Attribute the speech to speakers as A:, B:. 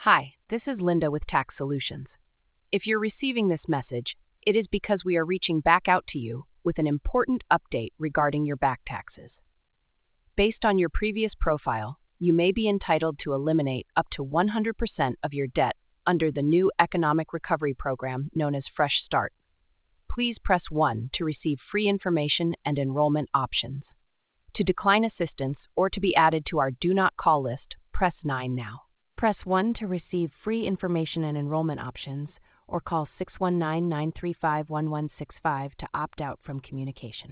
A: Hi, this is Linda with Tax Solutions. If you're receiving this message, it is because we are reaching back out to you with an important update regarding your back taxes. Based on your previous profile, you may be entitled to eliminate up to 100% of your debt under the new economic recovery program known as Fresh Start. Please press 1 to receive free information and enrollment options. To decline assistance or to be added to our Do Not Call list, press 9 now. Press 1 to receive free information and enrollment options, or call 619-935-1165 to opt out from communication.